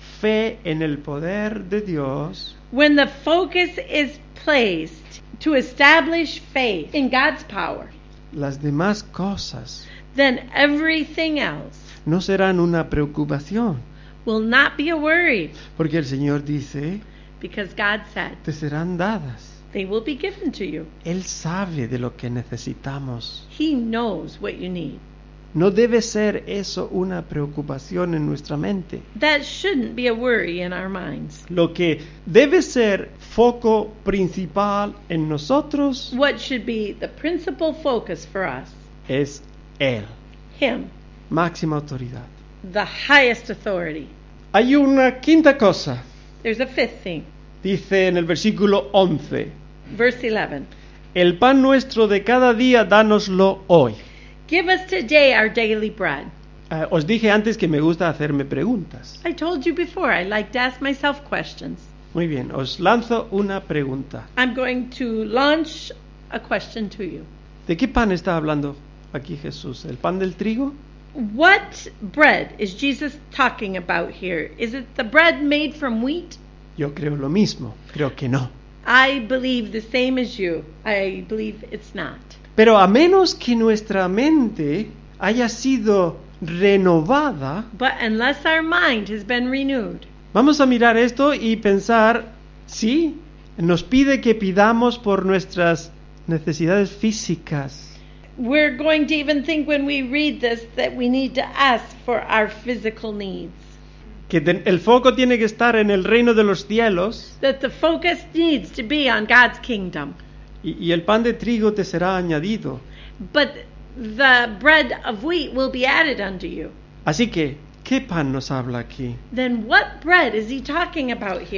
fe en el poder de Dios, When the focus is placed to establish faith in God's power, las demás cosas then everything else no serán una preocupación, will not be a worry, porque el Señor dice, because God said te serán dadas. they will be given to you. Él sabe de lo que necesitamos. He knows what you need. No debe ser eso una preocupación en nuestra mente. That shouldn't be a worry in our minds. Lo que debe ser foco principal en nosotros What should be the principal focus for us? es Él, Him, máxima autoridad. the highest authority. Hay una quinta cosa, There's a fifth thing. dice en el versículo 11, Verse 11. el pan nuestro de cada día, dánoslo hoy. Give us today our daily bread. Os dije antes que me gusta hacerme preguntas. I told you before I like to ask myself questions. Muy bien, os lanzo una pregunta. I'm going to launch a question to you. ¿De qué pan está hablando aquí Jesús? ¿El pan del trigo? What bread is Jesus talking about here? Is it the bread made from wheat? Yo creo lo mismo, creo que no. I believe the same as you. I believe it's not. Pero a menos que nuestra mente haya sido renovada, But unless our mind has been renewed, vamos a mirar esto y pensar, sí, nos pide que pidamos por nuestras necesidades físicas. we're going to even think when we read this that we need to ask for our physical needs. Que el foco tiene que estar en el reino de los cielos That the focus needs to be on God's kingdom. y el pan de trigo te será añadido. But the bread of wheat will be added unto you. Así que, ¿qué pan nos habla aquí? Then what bread is he talking about here?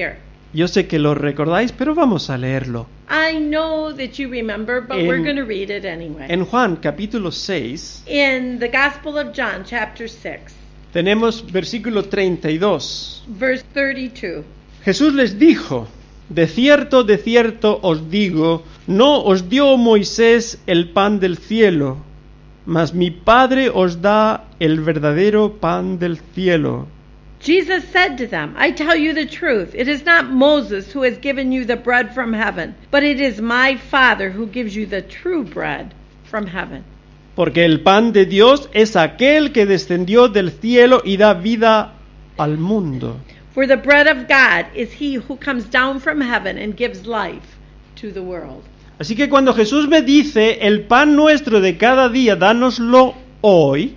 Yo sé que lo recordáis, pero vamos a leerlo. I know that you remember, but we're going to read it anyway. En Juan capítulo 6 In the Gospel of John, chapter 6, tenemos versículo 32. verse 32. Jesús les dijo: de cierto os digo, no os dio Moisés el pan del cielo, mas mi Padre os da el verdadero pan del cielo. Jesus said to them, I tell you the truth. It is not Moses who has given you the bread from heaven, but it is my Father who gives you the true bread from heaven. Porque el pan de Dios es aquel que descendió del cielo y da vida al mundo. For the bread of God is he who comes down from heaven and gives life to the world. Así que cuando Jesús me dice, el pan nuestro de cada día, dánoslo hoy,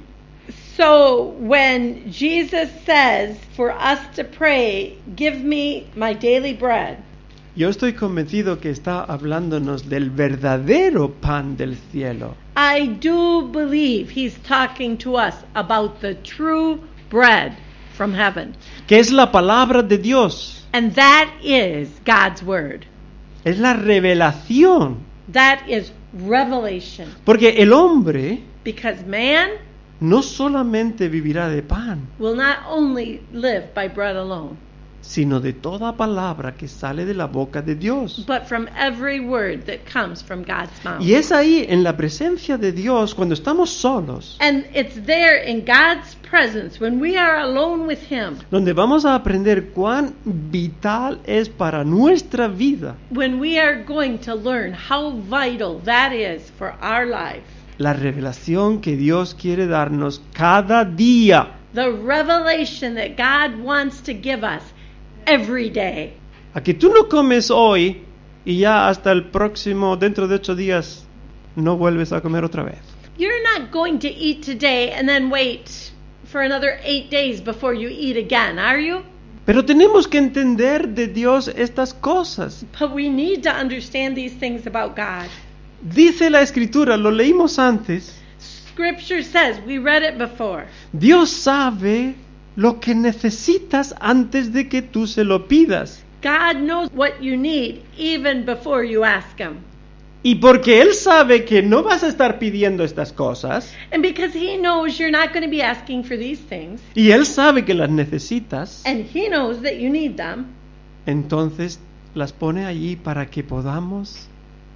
So when Jesus says for us to pray, give me my daily bread, yo estoy convencido que está hablándonos del verdadero pan del cielo. I do believe he's talking to us about the true bread from heaven. Que es la palabra de Dios. And that is God's word. Es la revelación. That is revelation. Porque el hombre Because man no solamente vivirá de pan, will not only live by bread alone, sino de toda palabra que sale de la boca de Dios. but from every word that comes from God's mouth. Y es ahí, en la presencia de Dios, cuando estamos solos, And it's there in God's presence when we are alone with him, donde vamos a aprender cuán vital es para nuestra vida when we are going to learn how vital that is for our life. la revelación que Dios quiere darnos cada día. The revelation that God wants to give us every day. A que tú no comes hoy y ya hasta el próximo, dentro de 8 días, no vuelves a comer otra vez. You're not going to eat today and then wait for another 8 days before you eat again, are you? Pero tenemos que entender de Dios estas cosas. But we need to understand these things about God. Dice la Escritura, lo leímos antes, Scripture says, we read it before, Dios sabe lo que necesitas antes de que tú se lo pidas. God knows what you need even before you ask him. Y porque Él sabe que no vas a estar pidiendo estas cosas, And because he knows you're not going to be asking for these things, y Él sabe que las necesitas, and he knows that you need them, entonces las pone allí para que podamos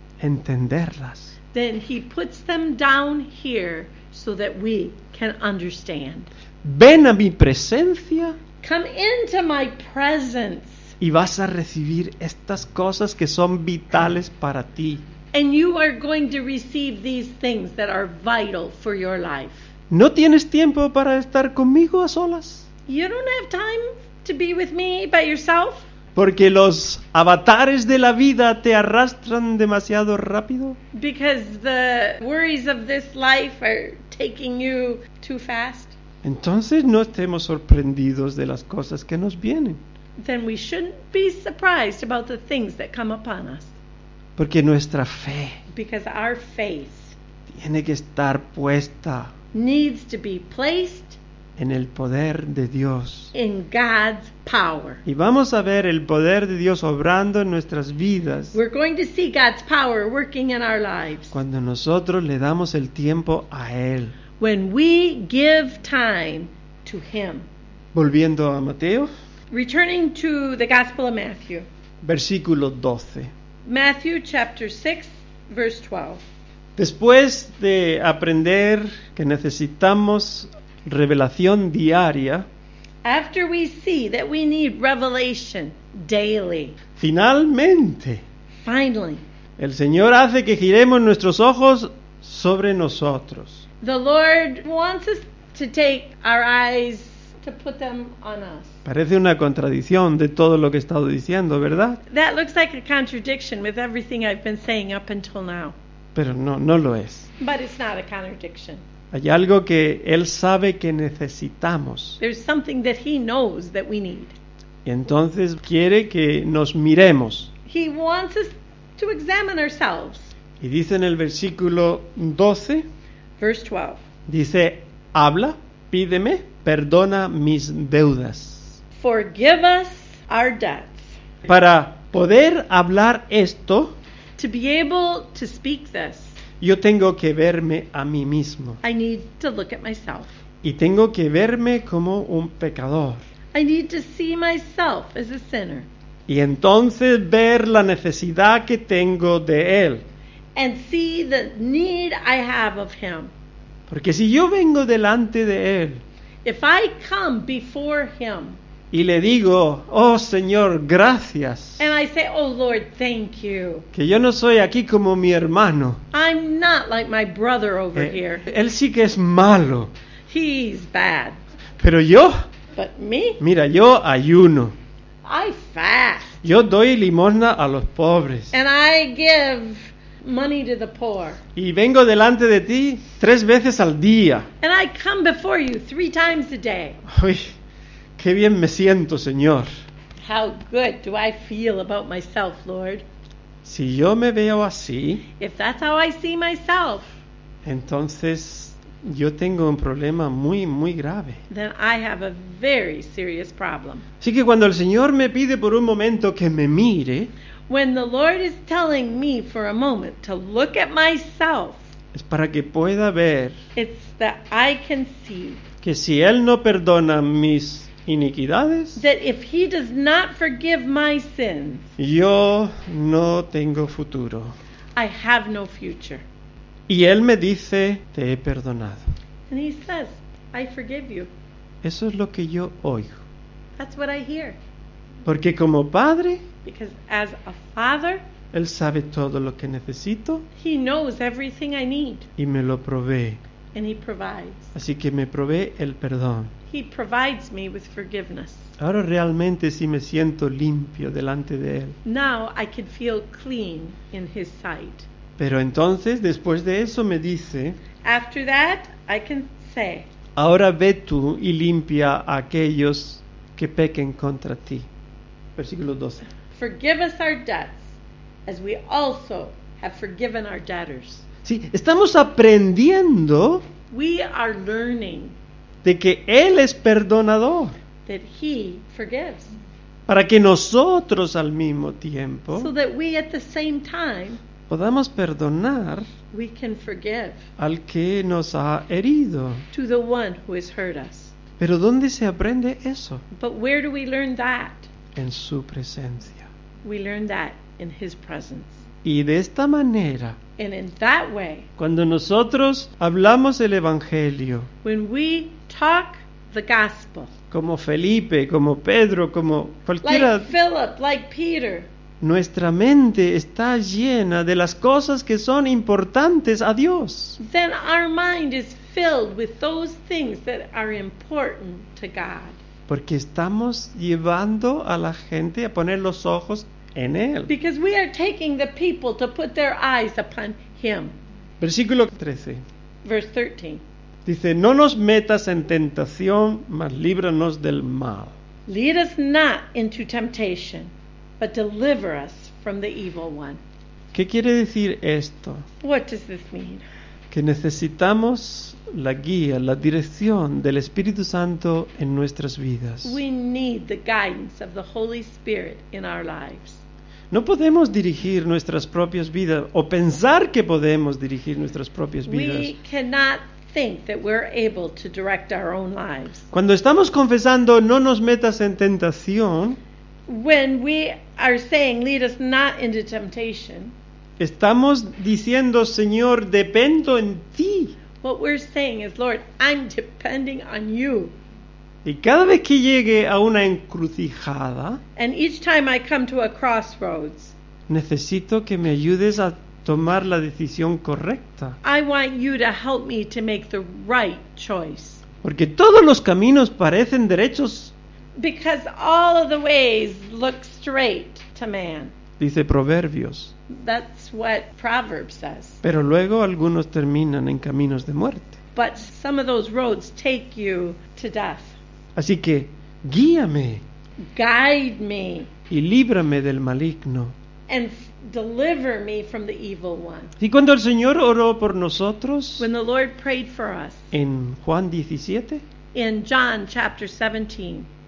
entenderlas. then he puts them down here so that we can understand. Ven a mi presencia Come into my presence, y vas a recibir estas cosas que son vitales para ti. and you are going to receive these things that are vital for your life. ¿No tienes tiempo para estar conmigo a solas? You don't have time to be with me by yourself Porque los avatares de la vida te arrastran demasiado rápido. because the worries of this life are taking you too fast. Entonces no estemos sorprendidos de las cosas que nos vienen. Then we shouldn't be surprised about the things that come upon us, Porque nuestra fe because our faith tiene que estar puesta needs to be placed en el poder de Dios. in God's power. Y vamos a ver el poder de Dios obrando en nuestras vidas We're going to see God's power working in our lives cuando nosotros le damos el tiempo a Él. when we give time to him. Volviendo a Mateo, Returning to the Gospel of Matthew. versículo 12. Matthew chapter 6, verse 12. Después de aprender que necesitamos revelación diaria, After we see that we need revelation daily, finalmente finally, el Señor hace que giremos nuestros ojos sobre nosotros. the Lord wants us to take our eyes, to put them on us. Parece una contradicción de todo lo que he estado diciendo, ¿verdad? That looks like a contradiction with everything I've been saying up until now. Pero no lo es. But it's not a contradiction. Hay algo que Él sabe que necesitamos. There's something that he knows that we need. Y entonces quiere que nos miremos. He wants us to examine ourselves. Y dice en el versículo 12, Verse 12. dice, habla, pídeme, perdona mis deudas. Forgive us our debts Para poder hablar esto, To be able to speak this, yo tengo que verme a mí mismo. I need to look at myself. Y tengo que verme como un pecador. I need to see myself as a sinner Y entonces ver la necesidad que tengo de Él. and see the need I have of Him. Porque si yo vengo delante de Él If I come before Him y le digo, oh Señor, gracias, and I say, "Oh Lord, thank you. que yo no soy aquí como mi hermano. I'm not like my brother over here. Él sí que es malo. He's bad. Pero yo, But me, mira, yo ayuno. I fast. Yo doy limosna a los pobres. And I give money to the poor. Y vengo delante de ti 3 veces al día. And I come before you 3 times a day. Uy, qué bien me siento, Señor. How good do I feel about myself, Lord? Si yo me veo así, If that's how I see myself, entonces yo tengo un problema muy, muy grave. then I have a very serious problem. Así que cuando el Señor me pide por un momento que me mire, When the Lord is telling me for a moment to look at myself, es para que pueda ver it's that I can see que si Él no perdona mis iniquidades, that if He does not forgive my sins, yo no tengo futuro. I have no future. Y Él me dice, te he perdonado. And He says, I forgive you. Eso es lo que yo oigo. That's what I hear. Porque como padre, Because as a father, Él sabe todo lo que necesito He knows everything I need, y me lo provee. and He provides. Así que me provee el perdón. He provides me with forgiveness. Ahora realmente sí me siento limpio delante de Él. Now I can feel clean in His sight. Pero entonces, después de eso, me dice, After that, I can say, ahora ve tú y limpia a aquellos que pequen contra ti. Versículo 12. forgive us our debts, as we also have forgiven our debtors. Sí, estamos aprendiendo We are learning de que Él es perdonador, that He forgives, para que nosotros al mismo tiempo so that we at the same time, podamos perdonar we can forgive al que nos ha herido. to the one who has hurt us. Pero ¿dónde se aprende eso? But where do we learn that? En su presencia. We learn that in His presence. Y de esta manera, And in that way, cuando nosotros hablamos el Evangelio, when we talk the gospel, como Felipe, como Pedro, como cualquiera, like Philip, like Peter, nuestra mente está llena de las cosas que son importantes a Dios. then our mind is filled with those things that are important to God. Porque estamos llevando a la gente a poner los ojos en Él. Because we are taking the people to put their eyes upon Him. Versículo 13. Verse 13. Dice, no nos metas en tentación, mas líbranos del mal. Lead us not into temptation, but deliver us from the evil one. ¿Qué quiere decir esto? What does this mean? Que necesitamos la guía, la dirección del Espíritu Santo en nuestras vidas. We need the guidance of the Holy Spirit in our lives. No podemos dirigir nuestras propias vidas o pensar que podemos dirigir nuestras propias vidas. We cannot think that we're able to direct our own lives. Cuando estamos confesando no nos metas en tentación, When we are saying, lead us not into temptation, estamos diciendo, Señor, dependo en ti. what we're saying is, Lord, I'm depending on you. Y cada vez que llegue a una encrucijada, And each time I come to a crossroads, necesito que me ayudes a tomar la decisión correcta. I want you to help me to make the right choice. Porque todos los caminos parecen derechos, Because all of the ways look straight to man. dice Proverbios. That's what Proverbs says. Pero luego algunos terminan en caminos de muerte. But some of those roads take you to death. Así que guíame Guide me y líbrame del maligno. and deliver me from the evil one. Y cuando el Señor oró por nosotros When the Lord prayed for us en Juan 17, in John chapter 17,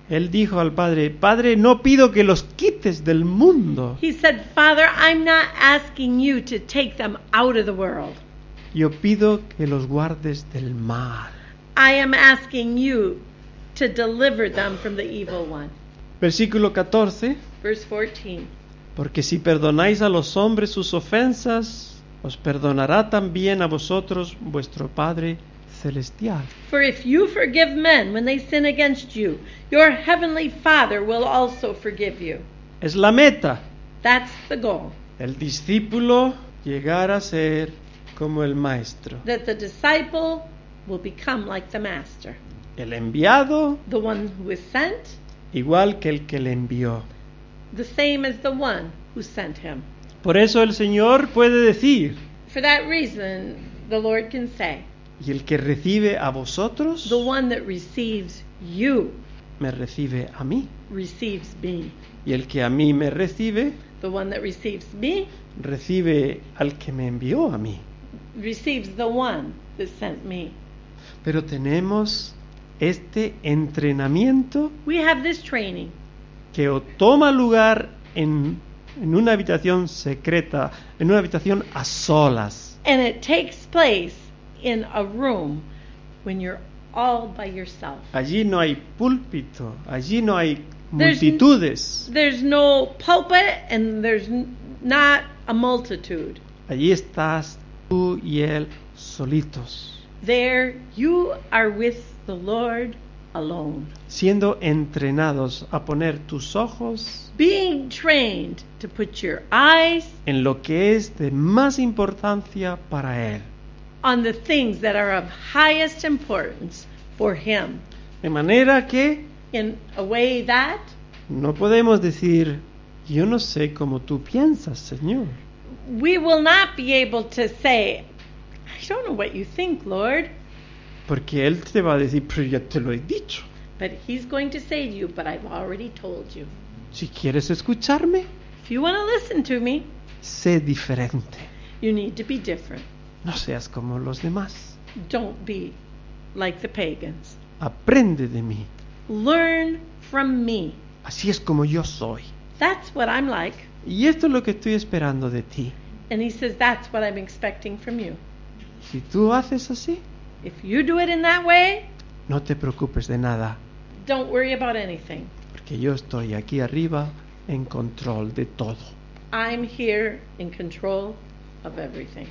Él dijo al Padre, Padre, no pido que los quites del mundo. He said, Father, I'm not asking you to take them out of the world. Yo pido que los guardes del mal. I am asking you to deliver them from the evil one. Versículo 14. Verse 14. Porque si perdonáis a los hombres sus ofensas, os perdonará también a vosotros vuestro Padre Celestial. For if you forgive men when they sin against you, your heavenly Father will also forgive you. Es la meta. That's the goal. El discípulo llegar a ser como el maestro. That the disciple will become like the master. El enviado The one who is sent, igual que el que le envió. the same as the one who sent him. Por eso el Señor puede decir, For that reason, the Lord can say, y el que recibe a vosotros, the one that receives you me recibe a mí. receives me. Y el que a mí me recibe, The one that receives me recibe al que me envió a mí. receives the one that sent me. Pero tenemos este entrenamiento We have this training que o toma lugar en una habitación secreta, en una habitación a solas, and it takes place in a room when you're all by yourself. allí no hay púlpito, allí no hay There's multitudes, There's no pulpit and there's not a multitude. allí estás tú y él solitos, There you are with the Lord alone, siendo entrenados a poner tus ojos being trained to put your eyes en lo que es de más importancia para él. on the things that are of highest importance for Him, De manera que in a way that no podemos decir, yo no sé cómo tú piensas, Señor. we will not be able to say, I don't know what you think, Lord, Porque Él te va a decir, pero ya te lo he dicho. but He's going to say to you, but I've already told you. Si quieres escucharme, If you want to listen to me, sé diferente. you need to be different. No seas como los demás. Don't be like the pagans. Aprende de mí. Learn from me. Así es como yo soy. That's what I'm like. Y esto es lo que estoy esperando de ti. And He says, that's what I'm expecting from you. Si tú haces así, If you do it in that way, no te preocupes de nada. don't worry about anything. Porque yo estoy aquí arriba en control de todo. I'm here in control of everything.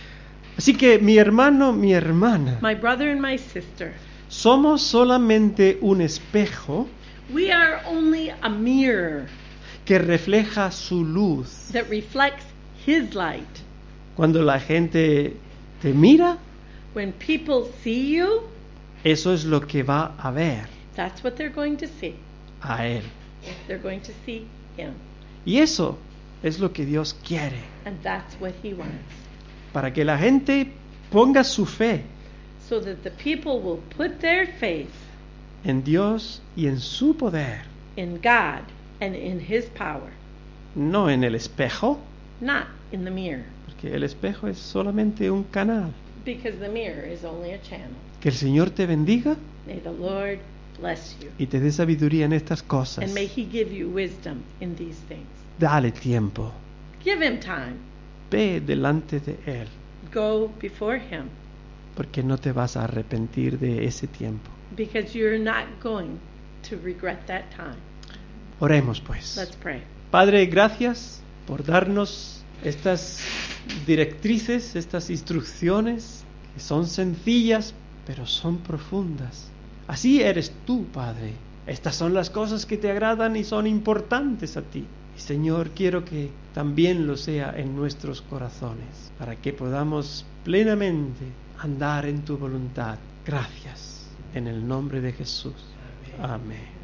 Así que mi hermano, mi hermana, My brother and my sister, somos solamente un espejo we are only a mirror que refleja su luz. that reflects His light. Cuando la gente te mira, When people see you, eso es lo que va a ver that's what they're going to see. a Él. They're going to see Him. Y eso es lo que Dios quiere, And that's what He wants. para que la gente ponga su fe So that the people will put their faith en Dios y en su poder, in God and in His power, no en el espejo, not in the mirror. porque el espejo es solamente un canal. Because the mirror is only a channel. Que el Señor te bendiga May the Lord bless you. y te dé sabiduría en estas cosas. And may He give you wisdom in these things. Dale tiempo, Give Him time. ve delante de Él, Go before Him. porque no te vas a arrepentir de ese tiempo. Because you're not going to regret that time. Oremos pues. Let's pray. Padre, gracias por darnos estas directrices, estas instrucciones que son sencillas, pero son profundas. Así eres tú, Padre. Estas son las cosas que te agradan y son importantes a ti. Y Señor, quiero que también lo sea en nuestros corazones, para que podamos plenamente andar en tu voluntad. Gracias. En el nombre de Jesús. Amén.